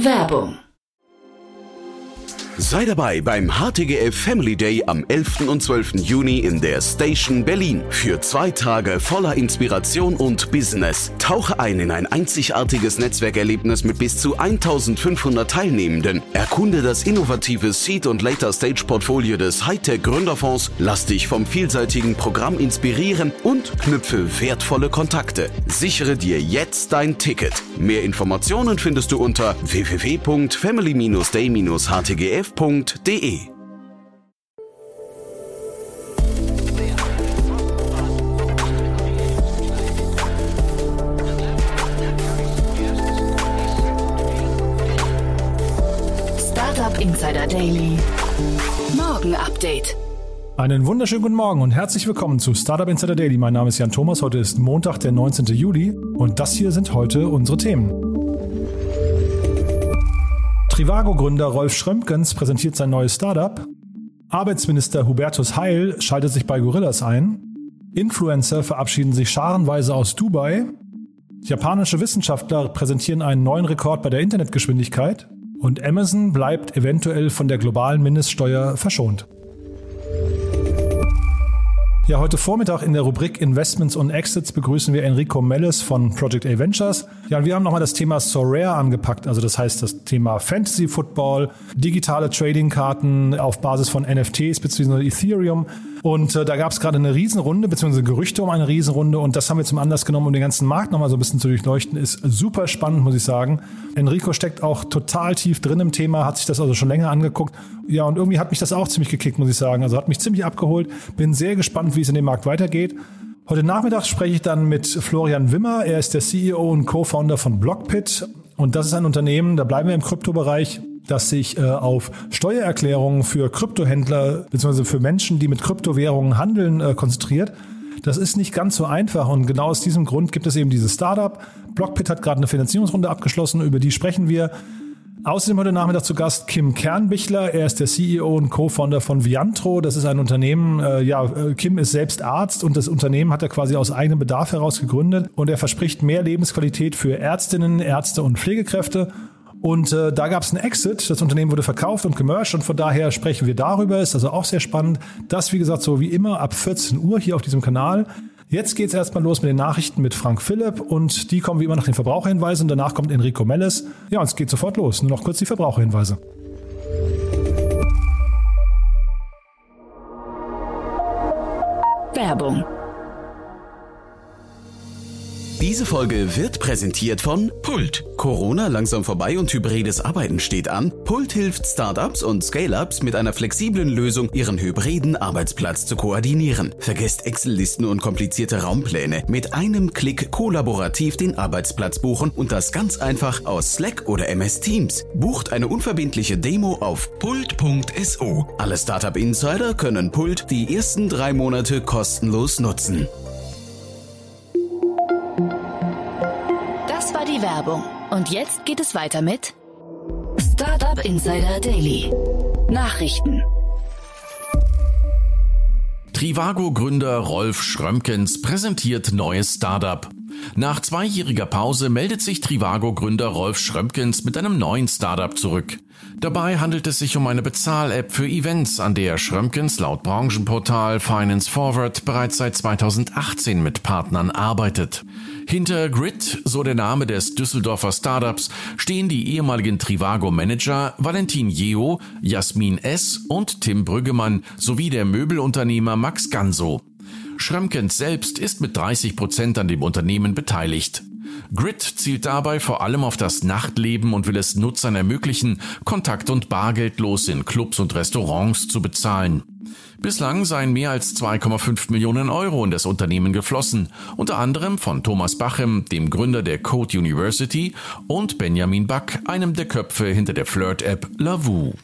Werbung. Sei dabei beim HTGF Family Day am 11. und 12. Juni in der Station Berlin. Für 2 Tage voller Inspiration und Business. Tauche ein in ein einzigartiges Netzwerkerlebnis mit bis zu 1500 Teilnehmenden. Erkunde das innovative Seed- und Later-Stage-Portfolio des Hightech-Gründerfonds. Lass dich vom vielseitigen Programm inspirieren und knüpfe wertvolle Kontakte. Sichere dir jetzt dein Ticket. Mehr Informationen findest du unter www.family-day-htgf.de. Startup Insider Daily. Morgen Update. Einen wunderschönen guten Morgen und herzlich willkommen zu Startup Insider Daily. Mein Name ist Jan Thomas, heute ist Montag, der 19. Juli und das hier sind heute unsere Themen. Trivago-Gründer Rolf Schrömkens präsentiert sein neues Startup. Arbeitsminister Hubertus Heil schaltet sich bei Gorillas ein. Influencer verabschieden sich scharenweise aus Dubai. Japanische Wissenschaftler präsentieren einen neuen Rekord bei der Internetgeschwindigkeit. Und Amazon bleibt eventuell von der globalen Mindeststeuer verschont. Ja, heute Vormittag in der Rubrik Investments und Exits begrüßen wir Enrico Melles von Project A Ventures. Ja, und wir haben nochmal das Thema Sorare angepackt, also das heißt das Thema Fantasy Football, digitale Trading-Karten auf Basis von NFTs bzw. Ethereum. Und da gab es gerade eine Riesenrunde, beziehungsweise Gerüchte um eine Riesenrunde und das haben wir zum Anlass genommen, um den ganzen Markt nochmal so ein bisschen zu durchleuchten. Ist super spannend, muss ich sagen. Enrico steckt auch total tief drin im Thema, hat sich das also schon länger angeguckt. Ja, und irgendwie hat mich das auch ziemlich gekickt, muss ich sagen. Also hat mich ziemlich abgeholt. Bin sehr gespannt, wie es in dem Markt weitergeht. Heute Nachmittag spreche ich dann mit Florian Wimmer. Er ist der CEO und Co-Founder von Blockpit. Und das ist ein Unternehmen, da bleiben wir im Kryptobereich, das sich auf Steuererklärungen für Kryptohändler bzw. für Menschen, die mit Kryptowährungen handeln, konzentriert. Das ist nicht ganz so einfach und genau aus diesem Grund gibt es eben dieses Startup. Blockpit hat gerade eine Finanzierungsrunde abgeschlossen, über die sprechen wir. Außerdem heute Nachmittag zu Gast Kim Kernbichler. Er ist der CEO und Co-Founder von Viantro. Das ist ein Unternehmen, Kim ist selbst Arzt und das Unternehmen hat er quasi aus eigenem Bedarf heraus gegründet und er verspricht mehr Lebensqualität für Ärztinnen, Ärzte und Pflegekräfte. Und da gab es einen Exit, das Unternehmen wurde verkauft und gemerged und von daher sprechen wir darüber, ist also auch sehr spannend. Das, wie gesagt, so wie immer ab 14 Uhr hier auf diesem Kanal. Jetzt geht's erstmal los mit den Nachrichten mit Frank Philipp und die kommen wie immer nach den Verbraucherhinweisen und danach kommt Enrico Melles. Ja, und es geht sofort los. Nur noch kurz die Verbraucherhinweise. Werbung. Diese Folge wird präsentiert von Pult. Corona langsam vorbei und hybrides Arbeiten steht an. Pult hilft Startups und Scale-Ups mit einer flexiblen Lösung, ihren hybriden Arbeitsplatz zu koordinieren. Vergesst Excel-Listen und komplizierte Raumpläne. Mit einem Klick kollaborativ den Arbeitsplatz buchen und das ganz einfach aus Slack oder MS Teams. Bucht eine unverbindliche Demo auf pult.so. Alle Startup-Insider können Pult die ersten 3 Monate kostenlos nutzen. Das war die Werbung. Und jetzt geht es weiter mit Startup Insider Daily. Nachrichten. Trivago-Gründer Rolf Schrömkens präsentiert neues Startup. Nach 2-jähriger Pause meldet sich Trivago-Gründer Rolf Schrömkens mit einem neuen Startup zurück. Dabei handelt es sich um eine Bezahl-App für Events, an der Schrömkens laut Branchenportal Finance Forward bereits seit 2018 mit Partnern arbeitet. Hinter Grid, so der Name des Düsseldorfer Startups, stehen die ehemaligen Trivago-Manager Valentin Jeo, Jasmin S. und Tim Brüggemann sowie der Möbelunternehmer Max Ganso. Schrömkens selbst ist mit 30% an dem Unternehmen beteiligt. Grid zielt dabei vor allem auf das Nachtleben und will es Nutzern ermöglichen, kontakt- und bargeldlos in Clubs und Restaurants zu bezahlen. Bislang seien mehr als 2,5 Millionen Euro in das Unternehmen geflossen, unter anderem von Thomas Bachem, dem Gründer der Code University, und Benjamin Back, einem der Köpfe hinter der Flirt-App Lavu.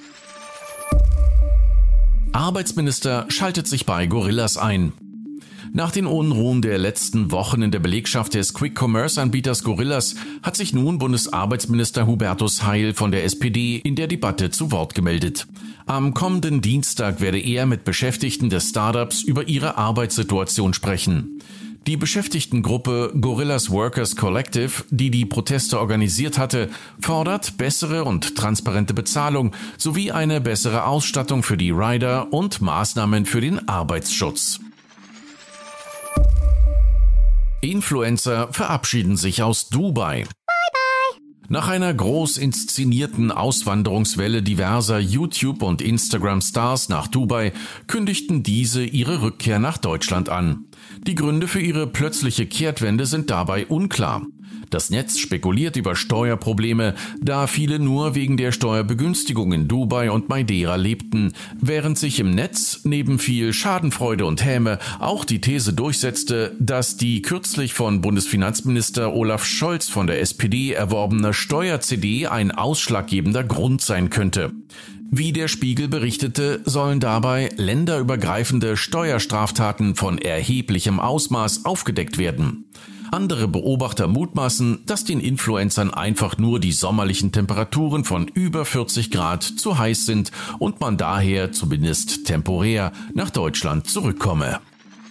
Arbeitsminister schaltet sich bei Gorillas ein. Nach den Unruhen der letzten Wochen in der Belegschaft des Quick-Commerce-Anbieters Gorillas hat sich nun Bundesarbeitsminister Hubertus Heil von der SPD in der Debatte zu Wort gemeldet. Am kommenden Dienstag werde er mit Beschäftigten des Startups über ihre Arbeitssituation sprechen. Die Beschäftigtengruppe Gorillas Workers Collective, die die Proteste organisiert hatte, fordert bessere und transparente Bezahlung sowie eine bessere Ausstattung für die Rider und Maßnahmen für den Arbeitsschutz. Influencer verabschieden sich aus Dubai. Nach einer groß inszenierten Auswanderungswelle diverser YouTube- und Instagram-Stars nach Dubai kündigten diese ihre Rückkehr nach Deutschland an. Die Gründe für ihre plötzliche Kehrtwende sind dabei unklar. Das Netz spekuliert über Steuerprobleme, da viele nur wegen der Steuerbegünstigung in Dubai und Madeira lebten, während sich im Netz neben viel Schadenfreude und Häme auch die These durchsetzte, dass die kürzlich von Bundesfinanzminister Olaf Scholz von der SPD erworbene Steuer-CD ein ausschlaggebender Grund sein könnte. Wie der Spiegel berichtete, sollen dabei länderübergreifende Steuerstraftaten von erheblichem Ausmaß aufgedeckt werden. Andere Beobachter mutmaßen, dass den Influencern einfach nur die sommerlichen Temperaturen von über 40 Grad zu heiß sind und man daher zumindest temporär nach Deutschland zurückkomme.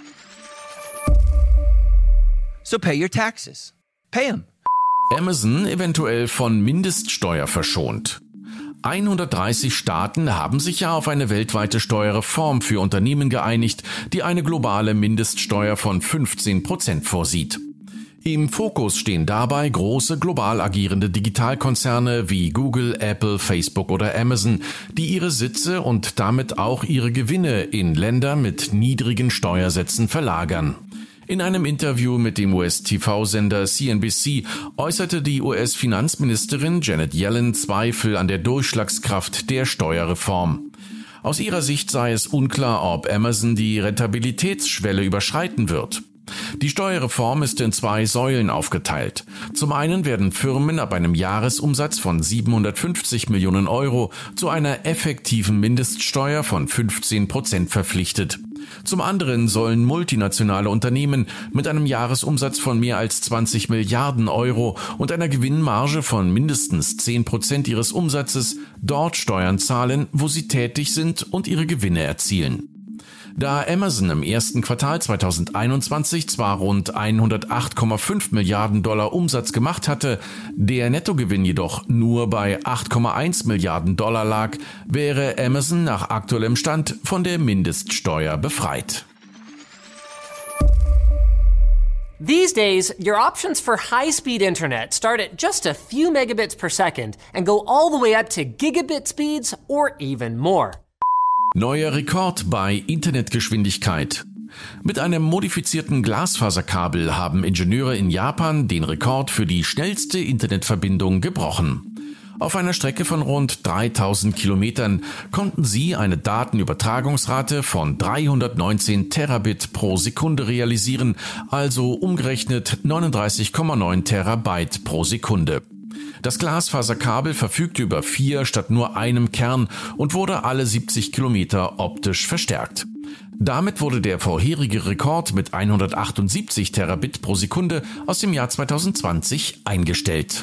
So pay your taxes. Pay them. Amazon eventuell von Mindeststeuer verschont. 130 Staaten haben sich ja auf eine weltweite Steuerreform für Unternehmen geeinigt, die eine globale Mindeststeuer von 15% vorsieht. Im Fokus stehen dabei große global agierende Digitalkonzerne wie Google, Apple, Facebook oder Amazon, die ihre Sitze und damit auch ihre Gewinne in Länder mit niedrigen Steuersätzen verlagern. In einem Interview mit dem US-TV-Sender CNBC äußerte die US-Finanzministerin Janet Yellen Zweifel an der Durchschlagskraft der Steuerreform. Aus ihrer Sicht sei es unklar, ob Amazon die Rentabilitätsschwelle überschreiten wird. Die Steuerreform ist in 2 Säulen aufgeteilt. Zum einen werden Firmen ab einem Jahresumsatz von 750 Millionen Euro zu einer effektiven Mindeststeuer von 15% verpflichtet. Zum anderen sollen multinationale Unternehmen mit einem Jahresumsatz von mehr als 20 Milliarden Euro und einer Gewinnmarge von mindestens 10% ihres Umsatzes dort Steuern zahlen, wo sie tätig sind und ihre Gewinne erzielen. Da Amazon im ersten Quartal 2021 zwar rund 108,5 Milliarden Dollar Umsatz gemacht hatte, der Nettogewinn jedoch nur bei 8,1 Milliarden Dollar lag, wäre Amazon nach aktuellem Stand von der Mindeststeuer befreit. These days, your options for high-speed internet start at just a few megabits per second and go all the way up to gigabit speeds or even more. Neuer Rekord bei Internetgeschwindigkeit. Mit einem modifizierten Glasfaserkabel haben Ingenieure in Japan den Rekord für die schnellste Internetverbindung gebrochen. Auf einer Strecke von rund 3000 Kilometern konnten sie eine Datenübertragungsrate von 319 Terabit pro Sekunde realisieren, also umgerechnet 39,9 Terabyte pro Sekunde. Das Glasfaserkabel verfügte über 4 statt nur einem Kern und wurde alle 70 Kilometer optisch verstärkt. Damit wurde der vorherige Rekord mit 178 Terabit pro Sekunde aus dem Jahr 2020 eingestellt.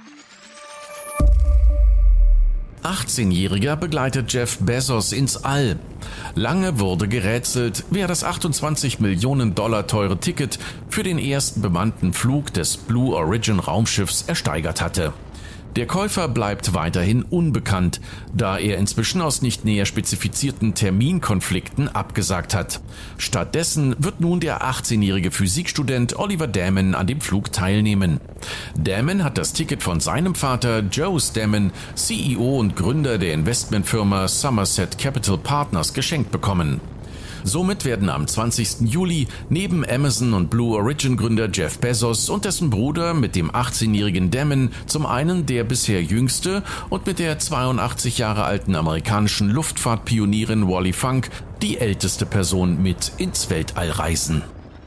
18-Jähriger begleitet Jeff Bezos ins All. Lange wurde gerätselt, wer das 28 Millionen Dollar teure Ticket für den ersten bemannten Flug des Blue Origin Raumschiffs ersteigert hatte. Der Käufer bleibt weiterhin unbekannt, da er inzwischen aus nicht näher spezifizierten Terminkonflikten abgesagt hat. Stattdessen wird nun der 18-jährige Physikstudent Oliver Damon an dem Flug teilnehmen. Damon hat das Ticket von seinem Vater Joe Damon, CEO und Gründer der Investmentfirma Somerset Capital Partners, geschenkt bekommen. Somit werden am 20. Juli neben Amazon und Blue Origin Gründer Jeff Bezos und dessen Bruder mit dem 18-jährigen Damon zum einen der bisher jüngste und mit der 82 Jahre alten amerikanischen Luftfahrtpionierin Wally Funk die älteste Person mit ins Weltall reisen.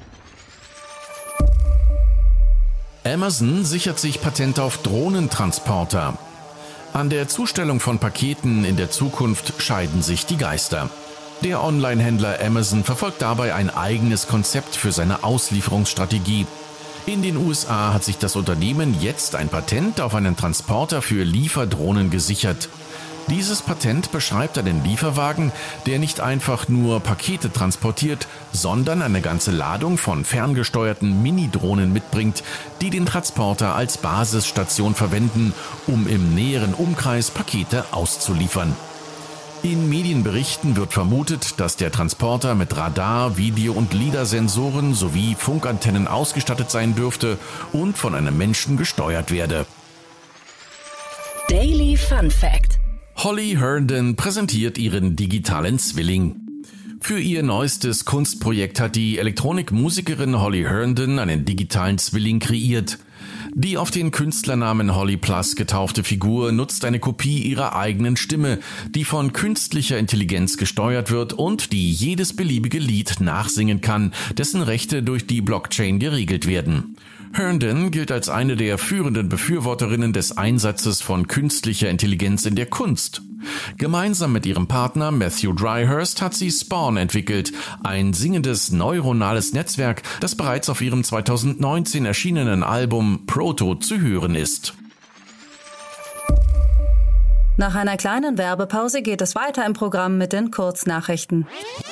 Amazon sichert sich Patent auf Drohnentransporter. An der Zustellung von Paketen in der Zukunft scheiden sich die Geister. Der Online-Händler Amazon verfolgt dabei ein eigenes Konzept für seine Auslieferungsstrategie. In den USA hat sich das Unternehmen jetzt ein Patent auf einen Transporter für Lieferdrohnen gesichert. Dieses Patent beschreibt einen Lieferwagen, der nicht einfach nur Pakete transportiert, sondern eine ganze Ladung von ferngesteuerten Mini-Drohnen mitbringt, die den Transporter als Basisstation verwenden, um im näheren Umkreis Pakete auszuliefern. In Medienberichten wird vermutet, dass der Transporter mit Radar-, Video- und LiDAR-Sensoren sowie Funkantennen ausgestattet sein dürfte und von einem Menschen gesteuert werde. Daily Fun Fact: Holly Herndon präsentiert ihren digitalen Zwilling. Für ihr neuestes Kunstprojekt hat die Elektronikmusikerin Holly Herndon einen digitalen Zwilling kreiert. Die auf den Künstlernamen Holly Plus getaufte Figur nutzt eine Kopie ihrer eigenen Stimme, die von künstlicher Intelligenz gesteuert wird und die jedes beliebige Lied nachsingen kann, dessen Rechte durch die Blockchain geregelt werden. Herndon gilt als eine der führenden Befürworterinnen des Einsatzes von künstlicher Intelligenz in der Kunst. Gemeinsam mit ihrem Partner Matthew Dryhurst hat sie Spawn entwickelt, ein singendes neuronales Netzwerk, das bereits auf ihrem 2019 erschienenen Album Proto zu hören ist. Nach einer kleinen Werbepause geht es weiter im Programm mit den Kurznachrichten.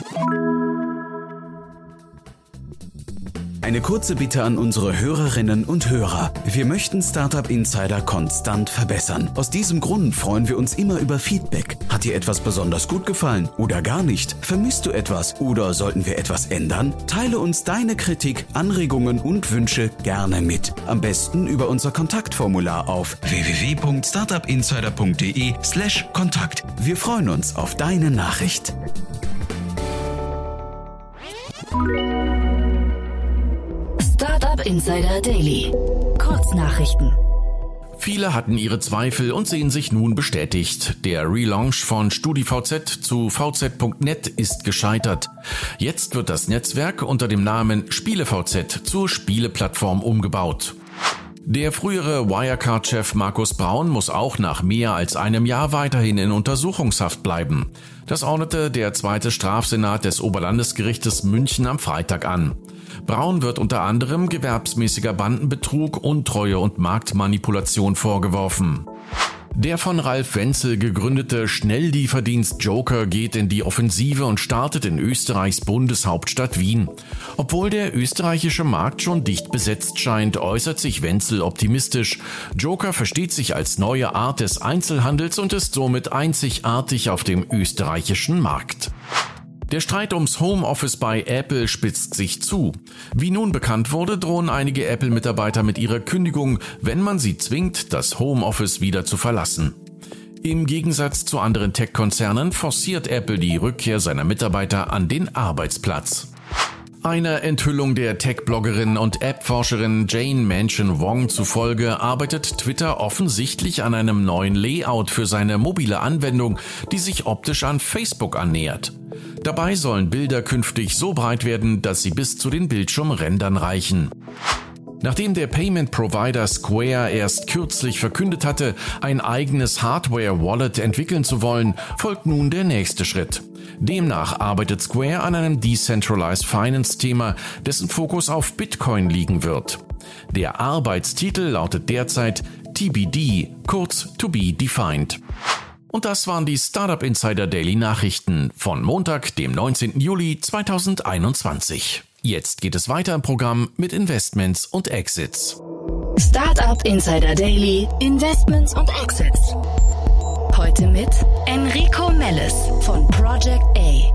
Eine kurze Bitte an unsere Hörerinnen und Hörer. Wir möchten Startup Insider konstant verbessern. Aus diesem Grund freuen wir uns immer über Feedback. Hat dir etwas besonders gut gefallen oder gar nicht? Vermisst du etwas oder sollten wir etwas ändern? Teile uns deine Kritik, Anregungen und Wünsche gerne mit. Am besten über unser Kontaktformular auf www.startupinsider.de/Kontakt. Wir freuen uns auf deine Nachricht. Startup Insider Daily. Kurznachrichten. Viele hatten ihre Zweifel und sehen sich nun bestätigt. Der Relaunch von StudiVZ zu vz.net ist gescheitert. Jetzt wird das Netzwerk unter dem Namen SpieleVZ zur Spieleplattform umgebaut. Der frühere Wirecard-Chef Markus Braun muss auch nach mehr als einem Jahr weiterhin in Untersuchungshaft bleiben. Das ordnete der zweite Strafsenat des Oberlandesgerichtes München am Freitag an. Braun wird unter anderem gewerbsmäßiger Bandenbetrug, Untreue und Marktmanipulation vorgeworfen. Der von Ralf Wenzel gegründete Schnelllieferdienst Joker geht in die Offensive und startet in Österreichs Bundeshauptstadt Wien. Obwohl der österreichische Markt schon dicht besetzt scheint, äußert sich Wenzel optimistisch. Joker versteht sich als neue Art des Einzelhandels und ist somit einzigartig auf dem österreichischen Markt. Der Streit ums Homeoffice bei Apple spitzt sich zu. Wie nun bekannt wurde, drohen einige Apple-Mitarbeiter mit ihrer Kündigung, wenn man sie zwingt, das Homeoffice wieder zu verlassen. Im Gegensatz zu anderen Tech-Konzernen forciert Apple die Rückkehr seiner Mitarbeiter an den Arbeitsplatz. Einer Enthüllung der Tech-Bloggerin und App-Forscherin Jane Manchun-Wong zufolge arbeitet Twitter offensichtlich an einem neuen Layout für seine mobile Anwendung, die sich optisch an Facebook annähert. Dabei sollen Bilder künftig so breit werden, dass sie bis zu den Bildschirmrändern reichen. Nachdem der Payment-Provider Square erst kürzlich verkündet hatte, ein eigenes Hardware-Wallet entwickeln zu wollen, folgt nun der nächste Schritt. Demnach arbeitet Square an einem Decentralized Finance-Thema, dessen Fokus auf Bitcoin liegen wird. Der Arbeitstitel lautet derzeit TBD, kurz To Be Defined. Und das waren die Startup Insider Daily Nachrichten von Montag, dem 19. Juli 2021. Jetzt geht es weiter im Programm mit Investments und Exits. Startup Insider Daily, Investments und Exits. Heute mit Enrico Melles von Project A.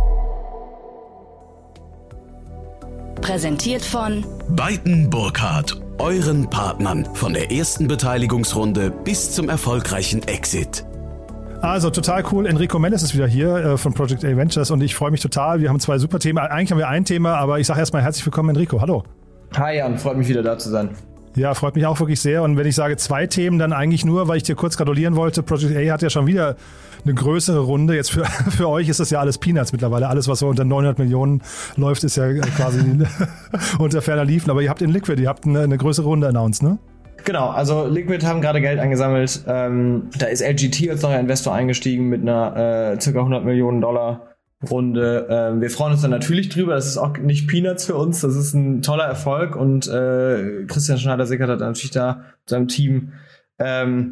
Präsentiert von Beiten Burkhardt, euren Partnern von der ersten Beteiligungsrunde bis zum erfolgreichen Exit. Also total cool. Enrico Melles ist wieder hier von Project A Ventures und ich freue mich total. Wir haben zwei super Themen. Eigentlich haben wir ein Thema, aber ich sage erstmal herzlich willkommen, Enrico. Hallo. Hi Jan, freut mich wieder da zu sein. Ja, freut mich auch wirklich sehr. Und wenn ich sage zwei Themen, dann eigentlich nur, weil ich dir kurz gratulieren wollte. Project A hat ja schon wieder eine größere Runde. Jetzt für euch ist das ja alles Peanuts mittlerweile. Alles, was so unter 900 Millionen läuft, ist ja quasi unter ferner Liefen. Aber ihr habt in Liquid, ihr habt eine größere Runde announced, ne? Genau, also Liquid haben gerade Geld eingesammelt. Da ist LGT als neuer Investor eingestiegen mit einer ca. $100 Millionen Runde. Wir freuen uns dann natürlich drüber. Das ist auch nicht Peanuts für uns. Das ist ein toller Erfolg und Christian Schneider-Sickert hat natürlich da mit seinem Team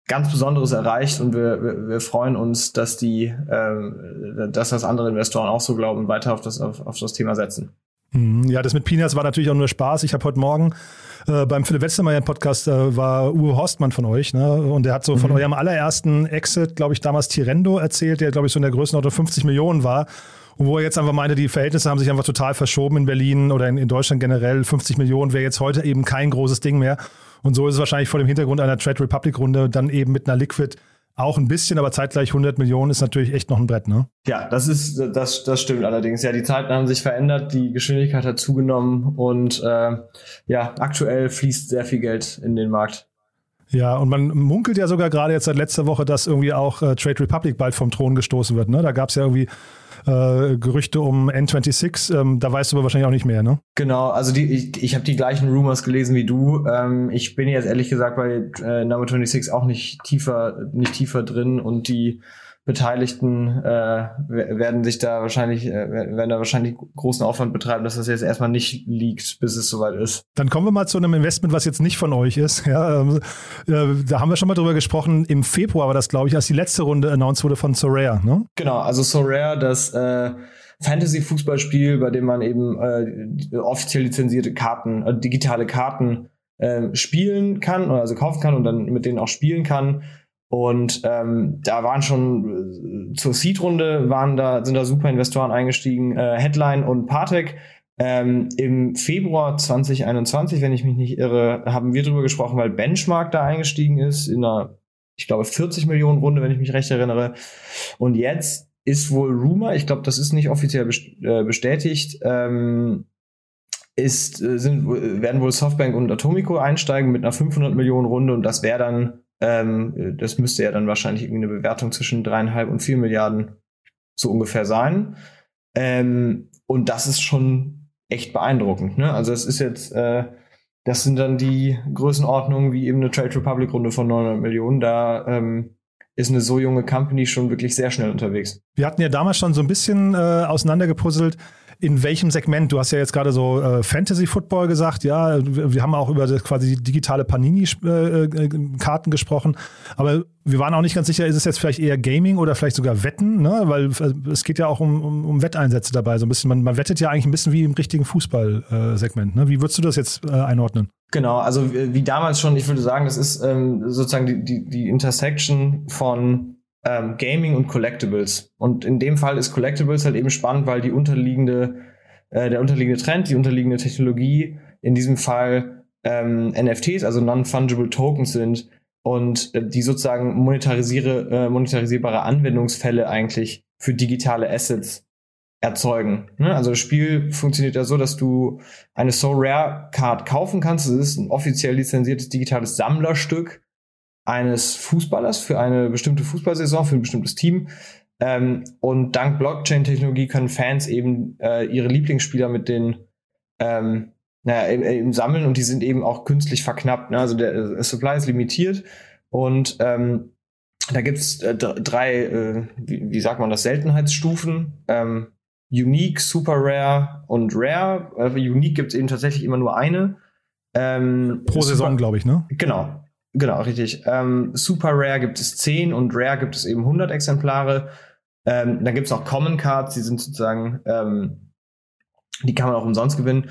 ganz Besonderes erreicht und wir freuen uns, dass das andere Investoren auch so glauben und weiter auf das Thema setzen. Ja, das mit Peanuts war natürlich auch nur Spaß. Ich habe heute Morgen beim Philipp Westermeier Podcast war Uwe Horstmann von euch, ne? Und der hat so von eurem allerersten Exit, glaube ich, damals Tirendo erzählt, der, glaube ich, so in der Größenordnung 50 Millionen war. Und wo er jetzt einfach meinte, die Verhältnisse haben sich einfach total verschoben in Berlin oder in Deutschland generell. 50 Millionen wäre jetzt heute eben kein großes Ding mehr. Und so ist es wahrscheinlich vor dem Hintergrund einer Trade Republic Runde dann eben mit einer Liquid auch ein bisschen, aber zeitgleich 100 Millionen ist natürlich echt noch ein Brett, ne? Ja, das stimmt allerdings. Ja, die Zeiten haben sich verändert, die Geschwindigkeit hat zugenommen und aktuell fließt sehr viel Geld in den Markt. Ja, und man munkelt ja sogar gerade jetzt seit letzter Woche, dass irgendwie auch Trade Republic bald vom Thron gestoßen wird, ne? Da gab es ja irgendwie Gerüchte um N26, da weißt du aber wahrscheinlich auch nicht mehr, ne? Genau, also ich habe die gleichen Rumors gelesen wie du. Ich bin jetzt ehrlich gesagt bei Number 26 auch nicht tiefer drin und die Beteiligten werden da wahrscheinlich großen Aufwand betreiben, dass das jetzt erstmal nicht liegt, bis es soweit ist. Dann kommen wir mal zu einem Investment, was jetzt nicht von euch ist. Ja, da haben wir schon mal drüber gesprochen. Im Februar war das, glaube ich, als die letzte Runde announced wurde von Sorare, ne? Genau, also Sorare, das Fantasy-Fußballspiel, bei dem man eben offiziell lizenzierte Karten, digitale Karten spielen kann, also kaufen kann und dann mit denen auch spielen kann. Und da waren schon zur Seed-Runde sind da super Investoren eingestiegen, Headline und Partec. Im Februar 2021, wenn ich mich nicht irre, haben wir drüber gesprochen, weil Benchmark da eingestiegen ist in einer, ich glaube, 40 Millionen Runde, wenn ich mich recht erinnere. Und jetzt ist wohl Rumor, ich glaube, das ist nicht offiziell bestätigt, werden wohl Softbank und Atomico einsteigen mit einer 500 Millionen Runde und das wäre dann das müsste ja dann wahrscheinlich irgendwie eine Bewertung zwischen 3,5 und 4 Milliarden so ungefähr sein. Und das ist schon echt beeindruckend, ne? Also es ist jetzt, das sind dann die Größenordnungen wie eben eine Trade Republic Runde von 900 Millionen. Da ist eine so junge Company schon wirklich sehr schnell unterwegs. Wir hatten ja damals schon so ein bisschen auseinandergepuzzelt, in welchem Segment. Du hast ja jetzt gerade so Fantasy Football gesagt, ja, wir haben auch über quasi die digitale Panini-Karten gesprochen, aber wir waren auch nicht ganz sicher, ist es jetzt vielleicht eher Gaming oder vielleicht sogar Wetten, ne? Weil es geht ja auch um Wetteinsätze dabei, so ein bisschen. Man wettet ja eigentlich ein bisschen wie im richtigen Fußball-Segment, ne? Wie würdest du das jetzt einordnen? Genau, also wie damals schon, ich würde sagen, das ist sozusagen die Intersection von Gaming und Collectibles. Und in dem Fall ist Collectibles halt eben spannend, weil der unterliegende Trend, die unterliegende Technologie in diesem Fall NFTs, also Non-Fungible Tokens sind und die sozusagen monetarisierbare Anwendungsfälle eigentlich für digitale Assets erzeugen. Ne? Also das Spiel funktioniert ja so, dass du eine Sorare Card kaufen kannst. Das ist ein offiziell lizenziertes digitales Sammlerstück eines Fußballers für eine bestimmte Fußballsaison, für ein bestimmtes Team. Und dank Blockchain-Technologie können Fans eben ihre Lieblingsspieler mit den eben sammeln und die sind eben auch künstlich verknappt. Ne? Also der Supply ist limitiert und da gibt's drei, wie sagt man das, Seltenheitsstufen. Unique, Super Rare und Rare. Unique gibt's eben tatsächlich immer nur eine. Pro Saison, glaube ich, ne? Genau, richtig. Super Rare gibt es 10 und Rare gibt es eben 100 Exemplare. Dann gibt es auch Common Cards, die sind sozusagen, die kann man auch umsonst gewinnen.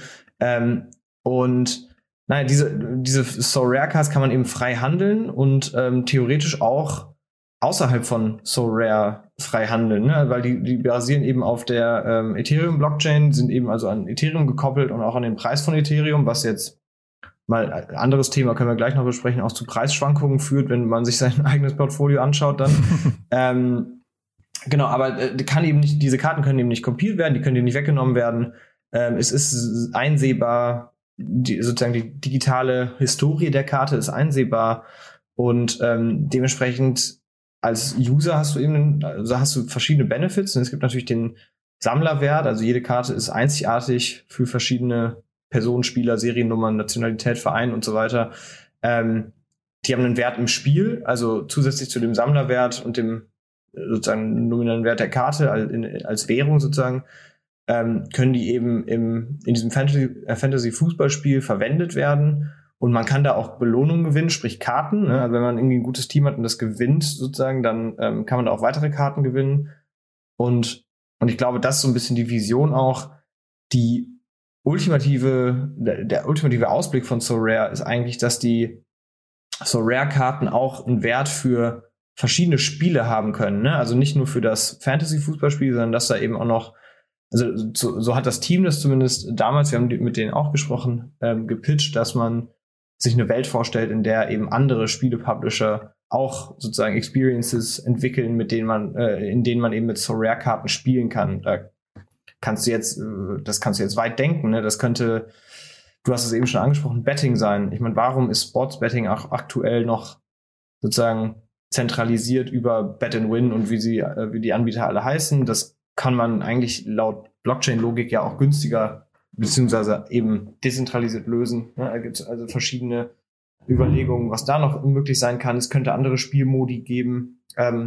Diese Sorare Cards kann man eben frei handeln und theoretisch auch außerhalb von Sorare frei handeln, ne? Weil die basieren eben auf der Ethereum-Blockchain, sind eben also an Ethereum gekoppelt und auch an den Preis von Ethereum, was jetzt mal ein anderes Thema können wir gleich noch besprechen, auch zu Preisschwankungen führt, wenn man sich sein eigenes Portfolio anschaut dann. Genau, aber diese Karten können eben nicht kopiert werden, die können eben nicht weggenommen werden. Es ist einsehbar, sozusagen die digitale Historie der Karte ist einsehbar und dementsprechend als User hast du verschiedene Benefits und es gibt natürlich den Sammlerwert, also jede Karte ist einzigartig für verschiedene Personen, Spieler, Seriennummern, Nationalität, Verein und so weiter. Die haben einen Wert im Spiel, also zusätzlich zu dem Sammlerwert und dem sozusagen nominalen Wert der Karte als Währung sozusagen, können die eben in diesem Fantasy-Fußballspiel verwendet werden Und man kann da auch Belohnungen gewinnen, sprich Karten. Ne? Also wenn man irgendwie ein gutes Team hat und das gewinnt sozusagen, dann kann man da auch weitere Karten gewinnen. Und ich glaube, das ist so ein bisschen die Vision auch. Der ultimative Ausblick von Sorare ist eigentlich, dass die Sorare-Karten auch einen Wert für verschiedene Spiele haben können. Ne? Also nicht nur für das Fantasy-Fußballspiel, sondern dass da eben auch noch, also so hat das Team das zumindest damals, wir haben mit denen auch gesprochen, gepitcht, dass man sich eine Welt vorstellt, in der eben andere Spiele-Publisher auch sozusagen Experiences entwickeln, in denen man eben mit Sorare-Karten spielen kann. Das kannst du jetzt weit denken, ne? Das könnte, du hast es eben schon angesprochen, Betting sein. Ich meine, warum ist Sportsbetting auch aktuell noch sozusagen zentralisiert über Bet and Win und wie die Anbieter alle heißen? Das kann man eigentlich laut Blockchain-Logik ja auch günstiger beziehungsweise eben dezentralisiert lösen. Ja, da gibt es also verschiedene Überlegungen, was da noch möglich sein kann. Es könnte andere Spielmodi geben.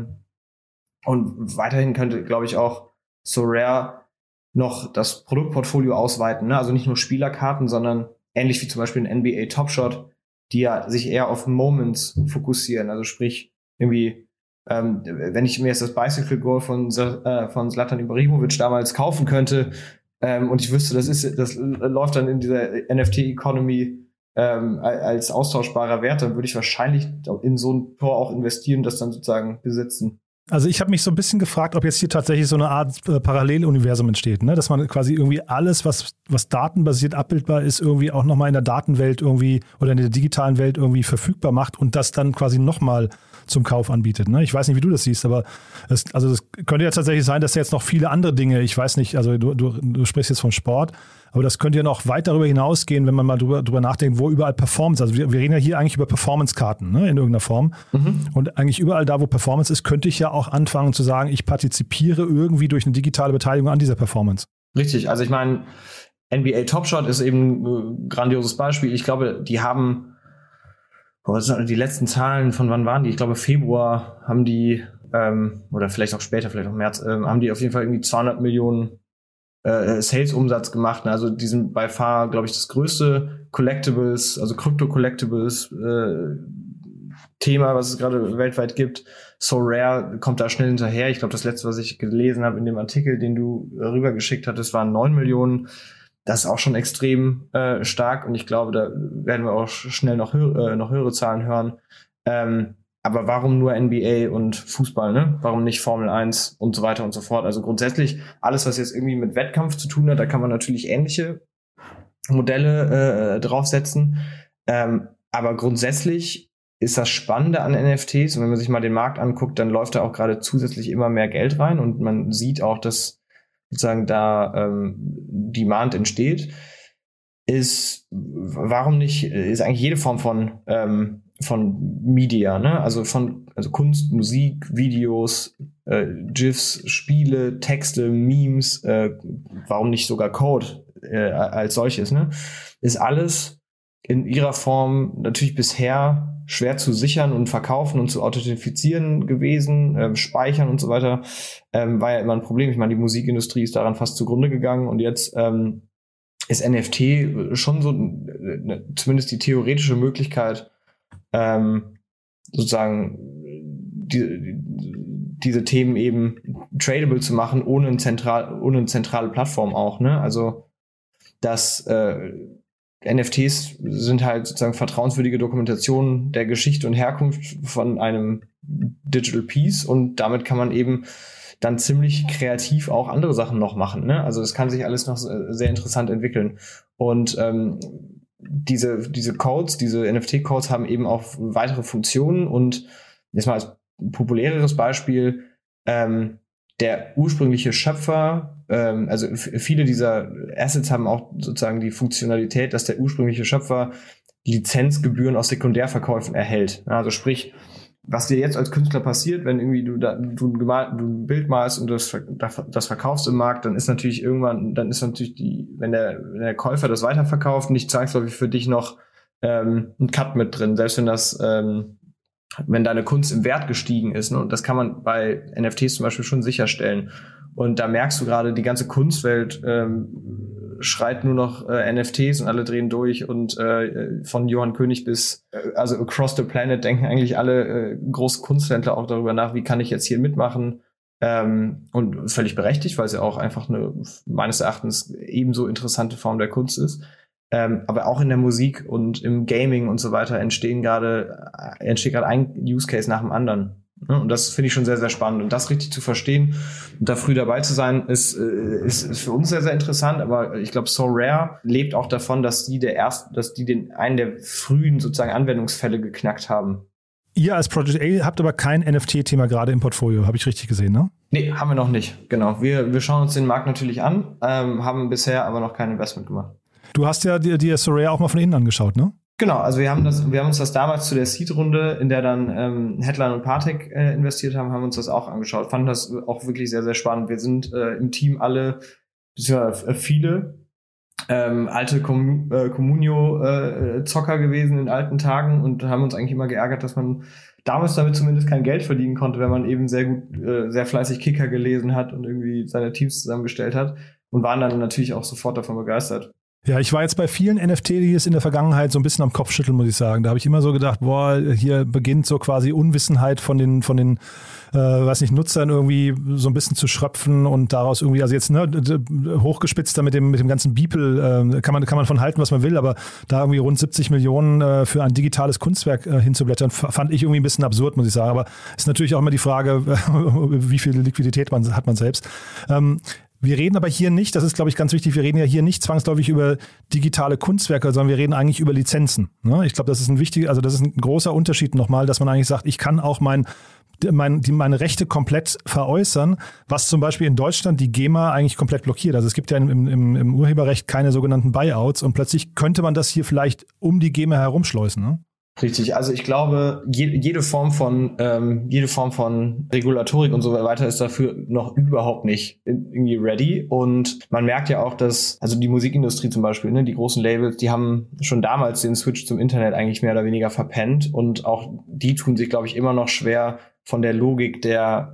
Und weiterhin könnte, glaube ich, auch Sorare noch das Produktportfolio ausweiten. Ne? Also nicht nur Spielerkarten, sondern ähnlich wie zum Beispiel ein NBA Top Shot, die ja sich eher auf Moments fokussieren. Also sprich, irgendwie, wenn ich mir jetzt das Bicycle Goal von Zlatan Ibrahimovic damals kaufen könnte, und ich wüsste, das läuft dann in dieser NFT-Economy als austauschbarer Wert, dann würde ich wahrscheinlich in so ein Tor auch investieren, das dann sozusagen besitzen. Also ich habe mich so ein bisschen gefragt, ob jetzt hier tatsächlich so eine Art Paralleluniversum entsteht, ne? Dass man quasi irgendwie alles, was datenbasiert abbildbar ist, irgendwie auch nochmal in der Datenwelt irgendwie oder in der digitalen Welt irgendwie verfügbar macht und das dann quasi nochmal zum Kauf anbietet. Ne? Ich weiß nicht, wie du das siehst, aber das könnte ja tatsächlich sein, dass jetzt noch viele andere Dinge, ich weiß nicht, also du sprichst jetzt vom Sport, aber das könnte ja noch weit darüber hinausgehen, wenn man mal drüber nachdenkt, wo überall Performance, also wir reden ja hier eigentlich über Performance-Karten, ne, in irgendeiner Form. Mhm. Und eigentlich überall da, wo Performance ist, könnte ich ja auch anfangen zu sagen, ich partizipiere irgendwie durch eine digitale Beteiligung an dieser Performance. Richtig, also ich meine, NBA Top Shot ist eben ein grandioses Beispiel. Ich glaube, die haben was sind die letzten Zahlen, von wann waren die? Ich glaube, Februar haben die, oder vielleicht auch später, vielleicht auch März, haben die auf jeden Fall irgendwie 200 Millionen Sales-Umsatz gemacht. Also die sind by far, glaube ich, das größte Collectibles, also Crypto-Collectibles Thema, was es gerade weltweit gibt. Sorare kommt da schnell hinterher. Ich glaube, das letzte, was ich gelesen habe in dem Artikel, den du rübergeschickt hattest, waren 9 Millionen. Das ist auch schon extrem stark und ich glaube, da werden wir auch schnell noch höhere Zahlen hören. Aber warum nur NBA und Fußball, ne? Warum nicht Formel 1 und so weiter und so fort? Also grundsätzlich alles, was jetzt irgendwie mit Wettkampf zu tun hat, da kann man natürlich ähnliche Modelle draufsetzen. Aber grundsätzlich ist das Spannende an NFTs, und wenn man sich mal den Markt anguckt, dann läuft da auch gerade zusätzlich immer mehr Geld rein und man sieht auch, dass sozusagen da Demand entsteht, ist eigentlich jede Form von Media, ne? Also Kunst, Musik, Videos, GIFs, Spiele, Texte, Memes, warum nicht sogar Code als solches, ne? Ist alles in ihrer Form natürlich bisher schwer zu sichern und verkaufen und zu authentifizieren gewesen, speichern und so weiter, war ja immer ein Problem. Ich meine, die Musikindustrie ist daran fast zugrunde gegangen und jetzt ist NFT schon so zumindest die theoretische Möglichkeit, sozusagen diese Themen eben tradable zu machen, ohne eine zentrale Plattform auch, ne? Also dass NFTs sind halt sozusagen vertrauenswürdige Dokumentationen der Geschichte und Herkunft von einem Digital Piece und damit kann man eben dann ziemlich kreativ auch andere Sachen noch machen, ne? Also es kann sich alles noch sehr interessant entwickeln und diese Codes, diese NFT-Codes haben eben auch weitere Funktionen und jetzt mal als populäreres Beispiel, der ursprüngliche Schöpfer, also viele dieser Assets haben auch sozusagen die Funktionalität, dass der ursprüngliche Schöpfer Lizenzgebühren aus Sekundärverkäufen erhält. Also sprich, was dir jetzt als Künstler passiert, wenn irgendwie du ein Bild malst und das verkaufst im Markt, dann ist natürlich wenn der Käufer das weiterverkauft, nicht zwangsläufig für dich noch ein Cut mit drin, selbst wenn deine Kunst im Wert gestiegen ist, ne? Und das kann man bei NFTs zum Beispiel schon sicherstellen. Und da merkst du gerade, die ganze Kunstwelt schreit nur noch NFTs und alle drehen durch und von Johann König bis also across the planet denken eigentlich alle großen Kunsthändler auch darüber nach, wie kann ich jetzt hier mitmachen. Und völlig berechtigt, weil es ja auch einfach eine meines Erachtens ebenso interessante Form der Kunst ist. Aber auch in der Musik und im Gaming und so weiter entsteht gerade ein Use Case nach dem anderen. Und das finde ich schon sehr, sehr spannend. Und das richtig zu verstehen und da früh dabei zu sein, ist für uns sehr, sehr interessant. Aber ich glaube, Sorare lebt auch davon, dass die einen der frühen sozusagen Anwendungsfälle geknackt haben. Ihr als Project A habt aber kein NFT-Thema gerade im Portfolio, habe ich richtig gesehen, ne? Nee, haben wir noch nicht. Genau. Wir schauen uns den Markt natürlich an, haben bisher aber noch kein Investment gemacht. Du hast ja dir Sorare auch mal von innen angeschaut, ne? Genau, also wir haben uns das damals zu der Seed-Runde, in der dann Headline und Partec investiert haben uns das auch angeschaut. Fanden das auch wirklich sehr, sehr spannend. Wir sind im Team alle, viele alte Communio-Zocker gewesen in alten Tagen und haben uns eigentlich immer geärgert, dass man damals damit zumindest kein Geld verdienen konnte, wenn man eben sehr fleißig Kicker gelesen hat und irgendwie seine Teams zusammengestellt hat und waren dann natürlich auch sofort davon begeistert. Ja, ich war jetzt bei vielen NFT-Deals in der Vergangenheit so ein bisschen am Kopfschütteln, muss ich sagen. Da habe ich immer so gedacht, hier beginnt so quasi Unwissenheit von den Nutzern irgendwie so ein bisschen zu schröpfen und daraus irgendwie, also jetzt hochgespitzter mit dem ganzen Beeple, kann man von halten, was man will, aber da irgendwie rund 70 Millionen für ein digitales Kunstwerk hinzublättern, fand ich irgendwie ein bisschen absurd, muss ich sagen. Aber ist natürlich auch immer die Frage, wie viel Liquidität hat man selbst. Wir reden aber hier nicht, das ist, glaube ich, ganz wichtig, wir reden ja hier nicht zwangsläufig über digitale Kunstwerke, sondern wir reden eigentlich über Lizenzen. Ne? Ich glaube, das ist das ist ein großer Unterschied nochmal, dass man eigentlich sagt, ich kann auch meine Rechte komplett veräußern, was zum Beispiel in Deutschland die GEMA eigentlich komplett blockiert. Also es gibt ja im Urheberrecht keine sogenannten Buyouts und plötzlich könnte man das hier vielleicht um die GEMA herumschleusen, ne? Richtig, also ich glaube, jede Form von Regulatorik und so weiter ist dafür noch überhaupt nicht irgendwie ready. Und man merkt ja auch, dass, also die Musikindustrie zum Beispiel, ne, die großen Labels, die haben schon damals den Switch zum Internet eigentlich mehr oder weniger verpennt. Und auch die tun sich, glaube ich, immer noch schwer von der Logik der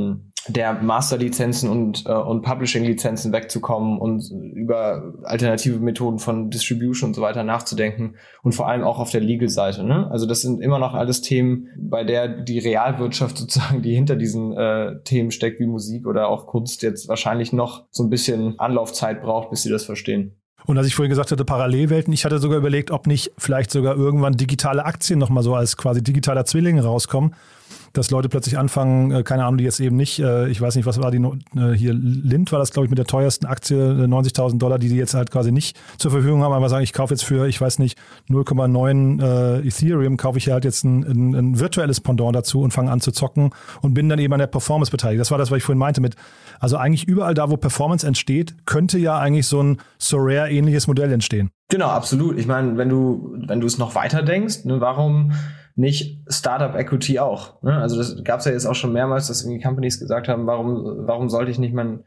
Master-Lizenzen und Publishing-Lizenzen wegzukommen und über alternative Methoden von Distribution und so weiter nachzudenken und vor allem auch auf der Legal-Seite. Ne? Also das sind immer noch alles Themen, bei der die Realwirtschaft sozusagen, die hinter diesen Themen steckt, wie Musik oder auch Kunst, jetzt wahrscheinlich noch so ein bisschen Anlaufzeit braucht, bis sie das verstehen. Und als ich vorhin gesagt hatte, Parallelwelten, ich hatte sogar überlegt, ob nicht vielleicht sogar irgendwann digitale Aktien nochmal so als quasi digitaler Zwilling rauskommen, dass Leute plötzlich anfangen, keine Ahnung, die jetzt eben nicht, ich weiß nicht, was war die, hier Lind war das, glaube ich, mit der teuersten Aktie, $90.000, die jetzt halt quasi nicht zur Verfügung haben, aber sagen, ich kaufe jetzt für, ich weiß nicht, 0,9 Ethereum, kaufe ich halt jetzt ein virtuelles Pendant dazu und fange an zu zocken und bin dann eben an der Performance beteiligt. Das war das, was ich vorhin meinte mit, also eigentlich überall da, wo Performance entsteht, könnte ja eigentlich so ein Sorare-ähnliches Modell entstehen. Genau, absolut. Ich meine, wenn du es noch weiter denkst, ne, warum nicht Startup Equity auch? Ne? Also das gab es ja jetzt auch schon mehrmals, dass irgendwie Companies gesagt haben, warum sollte ich nicht mein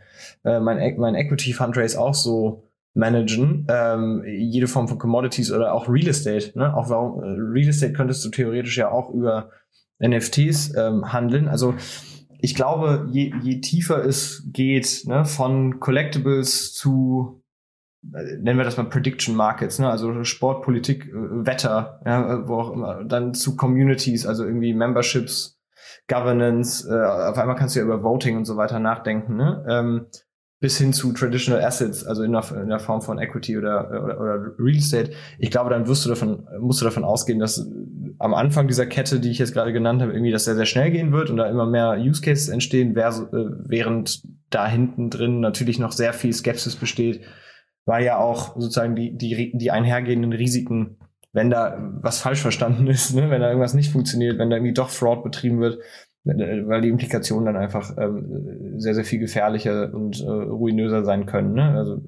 Equity Fundraise auch so managen? Jede Form von Commodities oder auch Real Estate. Ne? Auch Real Estate könntest du theoretisch ja auch über NFTs handeln. Also ich glaube, je tiefer es geht, ne, von Collectibles zu, nennen wir das mal Prediction Markets, ne, also Sport, Politik, Wetter, ja, wo auch immer, dann zu Communities, also irgendwie Memberships, Governance, auf einmal kannst du ja über Voting und so weiter nachdenken, ne, bis hin zu Traditional Assets, also in der Form von Equity oder Real Estate. Ich glaube, dann musst du davon ausgehen, dass am Anfang dieser Kette, die ich jetzt gerade genannt habe, irgendwie das sehr, sehr schnell gehen wird und da immer mehr Use Cases entstehen, während da hinten drin natürlich noch sehr viel Skepsis besteht, weil ja auch sozusagen die einhergehenden Risiken, wenn da was falsch verstanden ist, ne, wenn da irgendwas nicht funktioniert, wenn da irgendwie doch Fraud betrieben wird, weil die Implikationen dann einfach sehr, sehr viel gefährlicher und ruinöser sein können. Ne? Also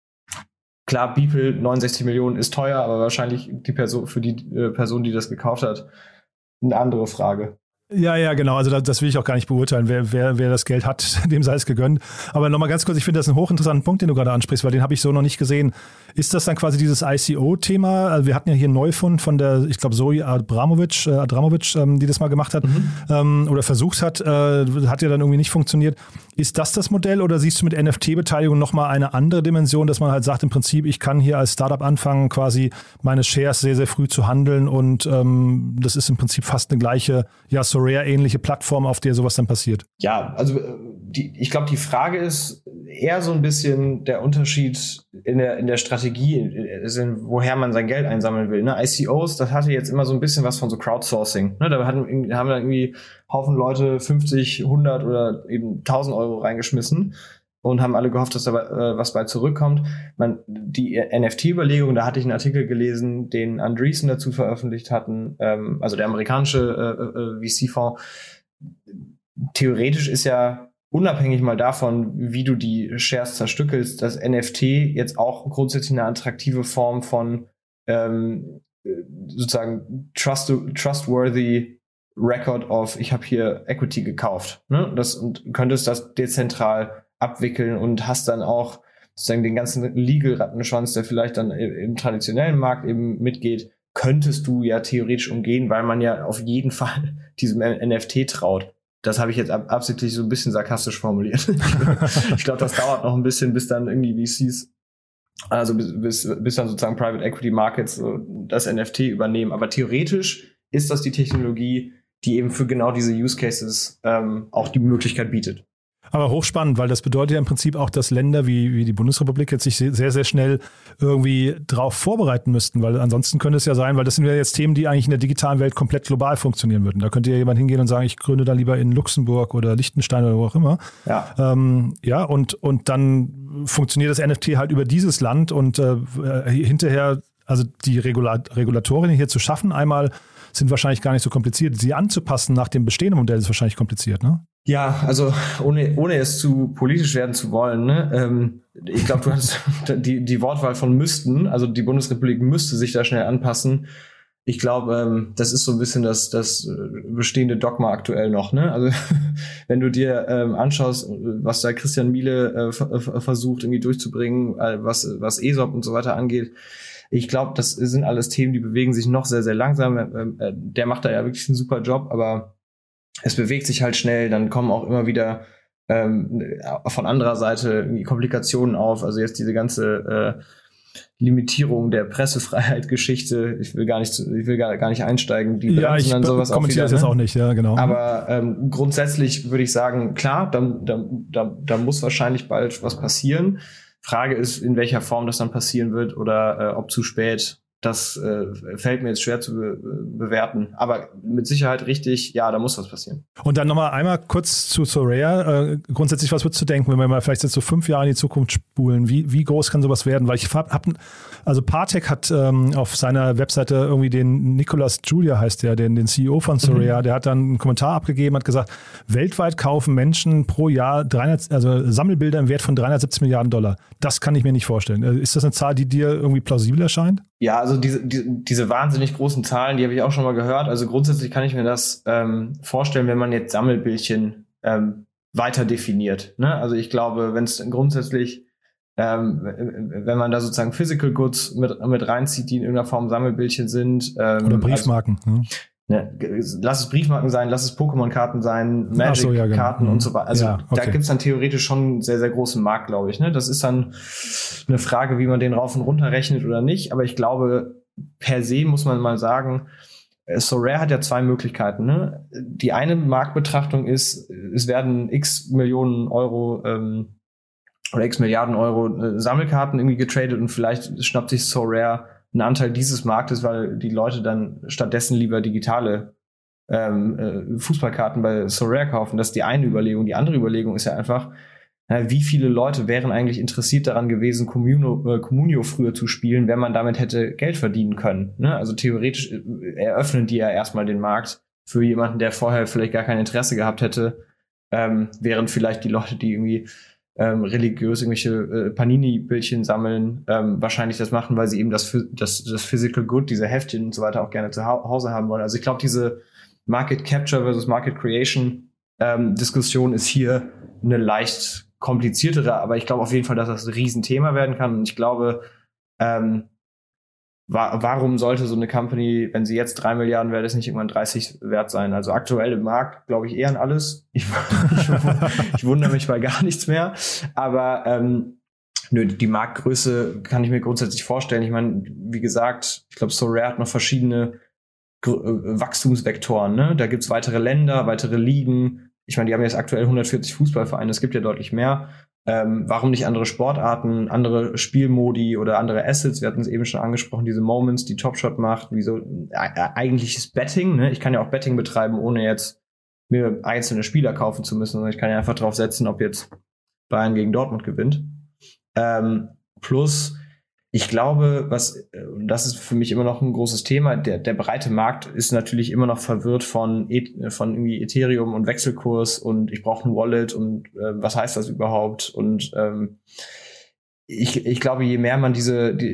klar, Beeple 69 Millionen ist teuer, aber wahrscheinlich für die Person, die das gekauft hat, eine andere Frage. Ja, genau. Also das will ich auch gar nicht beurteilen. Wer das Geld hat, dem sei es gegönnt. Aber nochmal ganz kurz, ich finde das einen hochinteressanten Punkt, den du gerade ansprichst, weil den habe ich so noch nicht gesehen. Ist das dann quasi dieses ICO-Thema? Also wir hatten ja hier einen Neufund von der, ich glaube, Zoe Adramovic, die das mal gemacht hat oder versucht hat. Hat ja dann irgendwie nicht funktioniert. Ist das Modell oder siehst du mit NFT-Beteiligung nochmal eine andere Dimension, dass man halt sagt, im Prinzip, ich kann hier als Startup anfangen, quasi meine Shares sehr, sehr früh zu handeln und das ist im Prinzip fast eine gleiche, ja, Sorare-ähnliche Plattform, auf der sowas dann passiert? Ja, also ich glaube, die Frage ist eher so ein bisschen der Unterschied in der Strategie, woher man sein Geld einsammeln will. Ne? ICOs, das hatte jetzt immer so ein bisschen was von so Crowdsourcing. Ne? Da haben dann irgendwie Haufen Leute 50, 100 oder eben 1000 Euro reingeschmissen und haben alle gehofft, dass da was bei zurückkommt. Die NFT-Überlegung, da hatte ich einen Artikel gelesen, den Andreessen dazu veröffentlicht hatten, also der amerikanische VC-Fonds. Theoretisch ist ja unabhängig mal davon, wie du die Shares zerstückelst, das NFT jetzt auch grundsätzlich eine attraktive Form von sozusagen trustworthy Record of, ich habe hier Equity gekauft. Ne? Und könntest das dezentral abwickeln und hast dann auch sozusagen den ganzen Legal-Rattenschwanz, der vielleicht dann im traditionellen Markt eben mitgeht, könntest du ja theoretisch umgehen, weil man ja auf jeden Fall diesem NFT traut. Das habe ich jetzt absichtlich so ein bisschen sarkastisch formuliert. Ich glaube, das dauert noch ein bisschen, bis dann irgendwie VCs, also bis dann sozusagen Private Equity Markets das NFT übernehmen. Aber theoretisch ist das die Technologie, die eben für genau diese Use Cases auch die Möglichkeit bietet. Aber hochspannend, weil das bedeutet ja im Prinzip auch, dass Länder wie die Bundesrepublik jetzt sich sehr, sehr schnell irgendwie drauf vorbereiten müssten, weil ansonsten könnte es ja sein, weil das sind ja jetzt Themen, die eigentlich in der digitalen Welt komplett global funktionieren würden. Da könnte ja jemand hingehen und sagen, ich gründe dann lieber in Luxemburg oder Liechtenstein oder wo auch immer. Ja, und dann funktioniert das NFT halt über dieses Land und hinterher, also die Regulatorien hier zu schaffen, einmal sind wahrscheinlich gar nicht so kompliziert. Sie anzupassen nach dem bestehenden Modell ist wahrscheinlich kompliziert, ne? Ja, also ohne es zu politisch werden zu wollen, ne? Ich glaube, du hast die Wortwahl von müssten, also die Bundesrepublik müsste sich da schnell anpassen. Ich glaube, das ist so ein bisschen das bestehende Dogma aktuell noch, ne? Also wenn du dir anschaust, was da Christian Miele versucht irgendwie durchzubringen, was ESOP und so weiter angeht, ich glaube, das sind alles Themen, die bewegen sich noch sehr, sehr langsam. Der macht da ja wirklich einen super Job, aber es bewegt sich halt schnell. Dann kommen auch immer wieder von anderer Seite irgendwie Komplikationen auf. Also jetzt diese ganze Limitierung der Pressefreiheit-Geschichte. Ich will gar nicht einsteigen. Die bremsen dann sowas auch wieder. Das jetzt auch nicht, ja, genau. Aber grundsätzlich würde ich sagen, klar, da muss wahrscheinlich bald was passieren. Frage ist, in welcher Form das dann passieren wird oder ob zu spät. Das fällt mir jetzt schwer zu bewerten. Aber mit Sicherheit richtig, ja, da muss was passieren. Und dann nochmal einmal kurz zu Sorare. Grundsätzlich, was würdest du denken, wenn wir mal vielleicht jetzt so 5 Jahre in die Zukunft spulen? Wie groß kann sowas werden? Weil also Partech hat auf seiner Webseite irgendwie den Nicolas Julia heißt der, den CEO von Sorare, der hat dann einen Kommentar abgegeben, hat gesagt, weltweit kaufen Menschen pro Jahr Sammelbilder im Wert von $370 Milliarden. Das kann ich mir nicht vorstellen. Ist das eine Zahl, die dir irgendwie plausibel erscheint? Ja, also diese wahnsinnig großen Zahlen, die habe ich auch schon mal gehört. Also grundsätzlich kann ich mir das vorstellen, wenn man jetzt Sammelbildchen weiter definiert. Ne? Also ich glaube, wenn es grundsätzlich, wenn man da sozusagen Physical Goods mit reinzieht, die in irgendeiner Form Sammelbildchen sind. Oder Briefmarken. Also, ne, lass es Briefmarken sein, lass es Pokémon-Karten sein, Magic-Karten und so weiter. Also da gibt's dann theoretisch schon einen sehr, sehr großen Markt, glaube ich. Ne? Das ist dann eine Frage, wie man den rauf und runter rechnet oder nicht. Aber ich glaube, per se muss man mal sagen, Sorare hat ja 2 Möglichkeiten. Ne? Die eine Marktbetrachtung ist, es werden x Millionen Euro oder x Milliarden Euro Sammelkarten irgendwie getradet und vielleicht schnappt sich Sorare einen Anteil dieses Marktes, weil die Leute dann stattdessen lieber digitale Fußballkarten bei Sorare kaufen. Das ist die eine Überlegung. Die andere Überlegung ist ja einfach, wie viele Leute wären eigentlich interessiert daran gewesen, Communio früher zu spielen, wenn man damit hätte Geld verdienen können. Ne? Also theoretisch eröffnen die ja erstmal den Markt für jemanden, der vorher vielleicht gar kein Interesse gehabt hätte, während vielleicht die Leute, die irgendwie religiös irgendwelche Panini-Bildchen sammeln, wahrscheinlich das machen, weil sie eben das Physical Good, diese Heftchen und so weiter auch gerne zu Hause haben wollen. Also ich glaube, diese Market Capture versus Market Creation Diskussion ist hier eine leicht kompliziertere, aber ich glaube auf jeden Fall, dass das ein Riesenthema werden kann. Und ich glaube, warum sollte so eine Company, wenn sie jetzt 3 Milliarden wert ist, nicht irgendwann 30 wert sein? Also aktuell im Markt glaube ich eher an alles. Ich wundere mich bei gar nichts mehr. Aber die Marktgröße kann ich mir grundsätzlich vorstellen. Ich meine, wie gesagt, ich glaube, Sorare hat noch verschiedene Wachstumsvektoren. Ne? Da gibt's weitere Länder, weitere Ligen. Ich meine, die haben jetzt aktuell 140 Fußballvereine. Es gibt ja deutlich mehr. Warum nicht andere Sportarten, andere Spielmodi oder andere Assets? Wir hatten es eben schon angesprochen, diese Moments, die Top Shot macht. Wieso eigentliches Betting? Ne? Ich kann ja auch Betting betreiben, ohne jetzt mir einzelne Spieler kaufen zu müssen, sondern ich kann ja einfach drauf setzen, ob jetzt Bayern gegen Dortmund gewinnt. Plus, ich glaube, das ist für mich immer noch ein großes Thema, der breite Markt ist natürlich immer noch verwirrt von irgendwie Ethereum und Wechselkurs und ich brauche ein Wallet und was heißt das überhaupt? Und ich glaube, je mehr man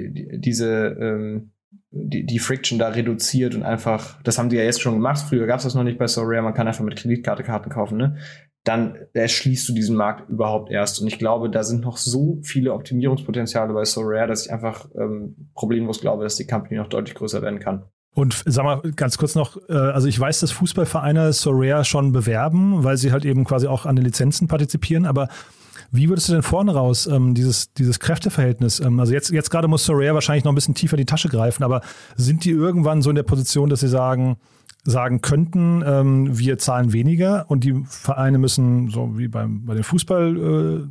die Friction da reduziert und einfach, das haben die ja jetzt schon gemacht, früher gab es das noch nicht bei Sorare, man kann einfach mit Kreditkarte Karten kaufen, ne? Dann erschließt du diesen Markt überhaupt erst. Und ich glaube, da sind noch so viele Optimierungspotenziale bei Sorare, dass ich einfach problemlos glaube, dass die Company noch deutlich größer werden kann. Und sag mal ganz kurz noch, also ich weiß, dass Fußballvereine Sorare schon bewerben, weil sie halt eben quasi auch an den Lizenzen partizipieren, aber wie würdest du denn vorne raus dieses Kräfteverhältnis, also jetzt gerade muss Sorare wahrscheinlich noch ein bisschen tiefer in die Tasche greifen, aber sind die irgendwann so in der Position, dass sie sagen könnten, wir zahlen weniger und die Vereine müssen, so wie bei den Fußball,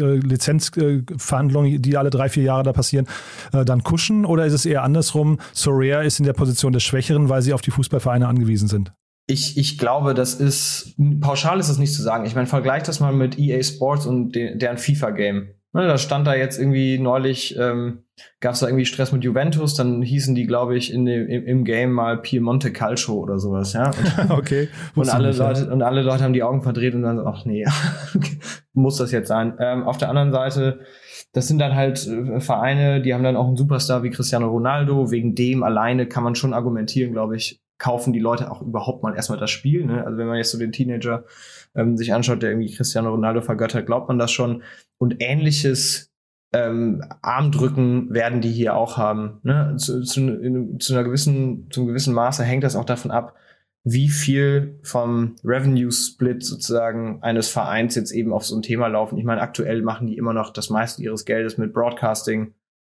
Lizenzverhandlungen, die alle 3-4 Jahre da passieren, dann kuschen? Oder ist es eher andersrum, Sorare ist in der Position des Schwächeren, weil sie auf die Fußballvereine angewiesen sind? Ich glaube, pauschal ist das nicht zu sagen. Ich meine, vergleich das mal mit EA Sports und deren FIFA-Game. Da stand da jetzt irgendwie neulich, gab es da irgendwie Stress mit Juventus, dann hießen die, glaube ich, im Game mal Piemonte Calcio oder sowas, ja. Okay. Und alle Leute haben die Augen verdreht und dann so, ach nee, muss das jetzt sein. Auf der anderen Seite, das sind dann halt Vereine, die haben dann auch einen Superstar wie Cristiano Ronaldo. Wegen dem alleine kann man schon argumentieren, glaube ich, kaufen die Leute auch überhaupt mal erstmal das Spiel, ne? Also wenn man jetzt so den Teenager sich anschaut, der irgendwie Cristiano Ronaldo vergöttert, glaubt man das schon. Und ähnliches Armdrücken werden die hier auch haben. Ne? Zum gewissen Maße hängt das auch davon ab, wie viel vom Revenue-Split sozusagen eines Vereins jetzt eben auf so ein Thema laufen. Ich meine, aktuell machen die immer noch das meiste ihres Geldes mit Broadcasting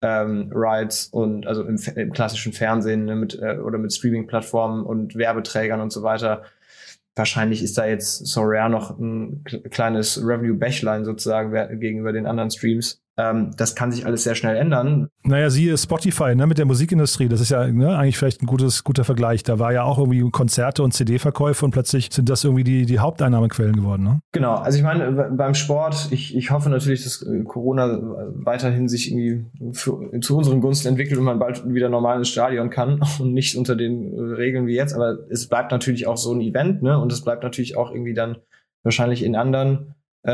Rights und also im klassischen Fernsehen, ne, oder mit Streaming-Plattformen und Werbeträgern und so weiter. Wahrscheinlich ist da jetzt Sorare noch ein kleines Revenue-Bächlein sozusagen gegenüber den anderen Streams. Das kann sich alles sehr schnell ändern. Naja, siehe Spotify, ne, mit der Musikindustrie. Das ist ja eigentlich vielleicht ein guter Vergleich. Da war ja auch irgendwie Konzerte und CD-Verkäufe und plötzlich sind das irgendwie die Haupteinnahmequellen geworden. Ne? Genau, also ich meine, beim Sport, ich hoffe natürlich, dass Corona weiterhin sich irgendwie zu unseren Gunsten entwickelt und man bald wieder normal ins Stadion kann und nicht unter den Regeln wie jetzt. Aber es bleibt natürlich auch so ein Event, ne? Und es bleibt natürlich auch irgendwie dann wahrscheinlich in anderen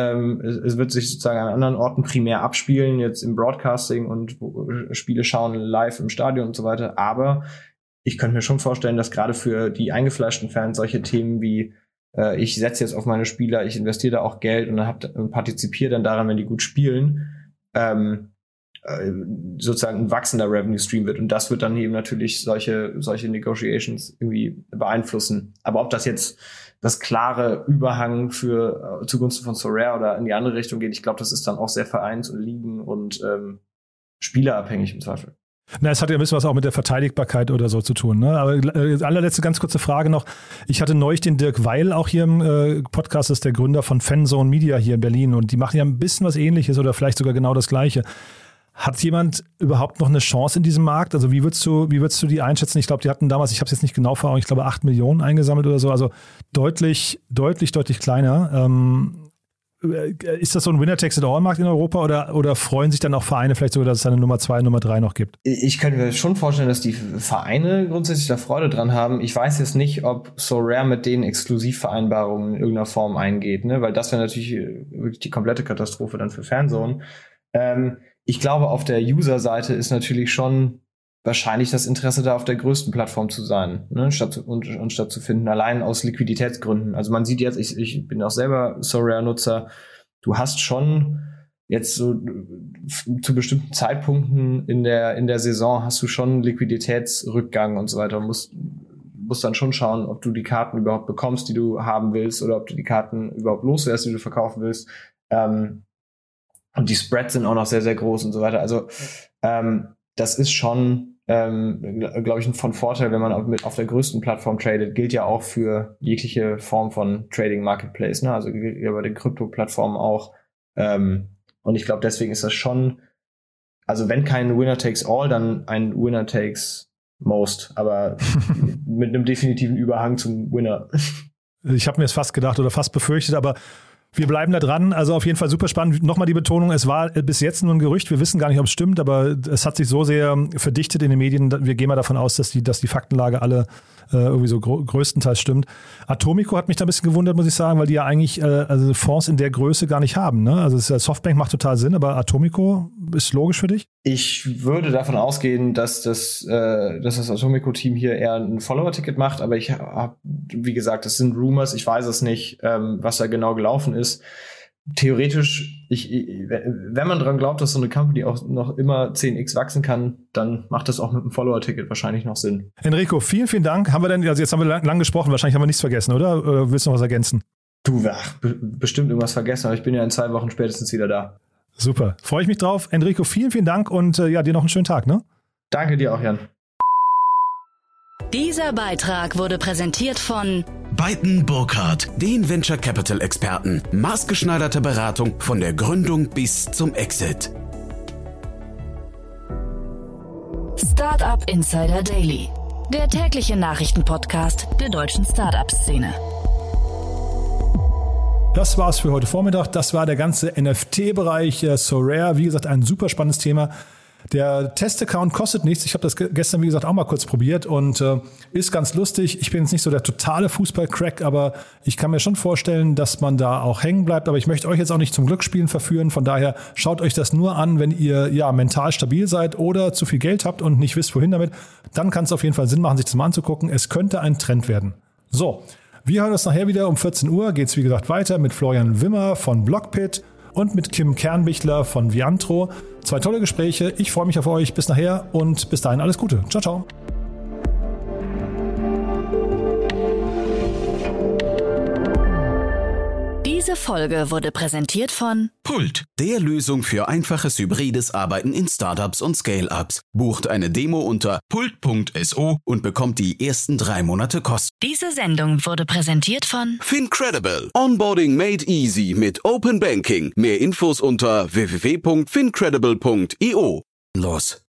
es wird sich sozusagen an anderen Orten primär abspielen, jetzt im Broadcasting und Spiele schauen live im Stadion und so weiter. Aber ich könnte mir schon vorstellen, dass gerade für die eingefleischten Fans solche Themen wie ich setze jetzt auf meine Spieler, ich investiere da auch Geld und partizipiere dann daran, wenn die gut spielen, sozusagen ein wachsender Revenue Stream wird. Und das wird dann eben natürlich solche Negotiations irgendwie beeinflussen. Aber ob das jetzt das klare Überhang zugunsten von Sorare oder in die andere Richtung geht, ich glaube, das ist dann auch sehr Vereins- und Ligen- und spielerabhängig im Zweifel. Na, es hat ja ein bisschen was auch mit der Verteidigbarkeit oder so zu tun. Ne? Aber allerletzte ganz kurze Frage noch. Ich hatte neulich den Dirk Weil auch hier im Podcast, das ist der Gründer von Fanzone Media hier in Berlin und die machen ja ein bisschen was Ähnliches oder vielleicht sogar genau das Gleiche. Hat jemand überhaupt noch eine Chance in diesem Markt? Also wie würdest du die einschätzen? Ich glaube, die hatten damals, ich habe es jetzt nicht genau vor Augen, ich glaube 8 Millionen eingesammelt oder so, also deutlich kleiner. Ist das so ein Winner-Takes-it-all-Markt in Europa oder freuen sich dann auch Vereine vielleicht sogar, dass es eine Nummer 2, Nummer 3 noch gibt? Ich könnte mir schon vorstellen, dass die Vereine grundsätzlich da Freude dran haben. Ich weiß jetzt nicht, ob Sorare mit denen Exklusivvereinbarungen in irgendeiner Form eingeht, ne? Weil das wäre natürlich wirklich die komplette Katastrophe dann für Fanzone. Ich glaube, auf der User-Seite ist natürlich schon wahrscheinlich das Interesse da auf der größten Plattform zu sein, ne? statt zu finden, allein aus Liquiditätsgründen. Also man sieht jetzt, ich bin auch selber Sorare-Nutzer, du hast schon jetzt so zu bestimmten Zeitpunkten in der Saison hast du schon Liquiditätsrückgang und so weiter. Musst dann schon schauen, ob du die Karten überhaupt bekommst, die du haben willst, oder ob du die Karten überhaupt loswärst, die du verkaufen willst. Und die Spreads sind auch noch sehr, sehr groß und so weiter. Also das ist schon, glaube ich, von Vorteil, wenn man auf der größten Plattform tradet. Gilt ja auch für jegliche Form von Trading Marketplace, ne? Also gilt ja bei den Krypto-Plattformen auch. Und ich glaube, deswegen ist das schon, also wenn kein Winner takes all, dann ein Winner takes most, aber mit einem definitiven Überhang zum Winner. Ich habe mir es fast gedacht oder fast befürchtet, aber wir bleiben da dran. Also auf jeden Fall super spannend. Nochmal die Betonung, es war bis jetzt nur ein Gerücht. Wir wissen gar nicht, ob es stimmt, aber es hat sich so sehr verdichtet in den Medien. Wir gehen mal davon aus, dass die Faktenlage alle irgendwie so größtenteils stimmt. Atomico hat mich da ein bisschen gewundert, muss ich sagen, weil die ja eigentlich also Fonds in der Größe gar nicht haben. Ne? Also Softbank macht total Sinn, aber Atomico ist logisch für dich? Ich würde davon ausgehen, dass das Atomico-Team hier eher ein Follower-Ticket macht, aber ich habe, wie gesagt, das sind Rumors, ich weiß es nicht, was da genau gelaufen ist. Theoretisch, wenn man dran glaubt, dass so eine Company auch noch immer 10x wachsen kann, dann macht das auch mit einem Follower-Ticket wahrscheinlich noch Sinn. Enrico, vielen, vielen Dank. Jetzt haben wir lang gesprochen, wahrscheinlich haben wir nichts vergessen, oder willst du noch was ergänzen? Du, bestimmt irgendwas vergessen, aber ich bin ja in 2 Wochen spätestens wieder da. Super, freue ich mich drauf. Enrico, vielen, vielen Dank und dir noch einen schönen Tag, ne? Danke dir auch, Jan. Dieser Beitrag wurde präsentiert von Beiten Burkhardt, den Venture Capital Experten. Maßgeschneiderte Beratung von der Gründung bis zum Exit. Startup Insider Daily, der tägliche Nachrichtenpodcast der deutschen Startup-Szene. Das war's für heute Vormittag. Das war der ganze NFT-Bereich Sorare. Wie gesagt, ein super spannendes Thema. Der Test-Account kostet nichts. Ich habe das gestern, wie gesagt, auch mal kurz probiert und ist ganz lustig. Ich bin jetzt nicht so der totale Fußball-Crack, aber ich kann mir schon vorstellen, dass man da auch hängen bleibt. Aber ich möchte euch jetzt auch nicht zum Glücksspielen verführen. Von daher schaut euch das nur an, wenn ihr mental stabil seid oder zu viel Geld habt und nicht wisst, wohin damit. Dann kann es auf jeden Fall Sinn machen, sich das mal anzugucken. Es könnte ein Trend werden. So, wir hören uns nachher wieder um 14 Uhr. Geht es, wie gesagt, weiter mit Florian Wimmer von Blockpit und mit Kim Kernbichler von Viantro. 2 tolle Gespräche. Ich freue mich auf euch. Bis nachher und bis dahin alles Gute. Ciao, ciao. Diese Folge wurde präsentiert von Pult, der Lösung für einfaches hybrides Arbeiten in Startups und Scale-Ups. Bucht eine Demo unter pult.so und bekommt die ersten 3 Monate kostenlos. Diese Sendung wurde präsentiert von Fincredible. Onboarding made easy mit Open Banking. Mehr Infos unter www.fincredible.io. Los.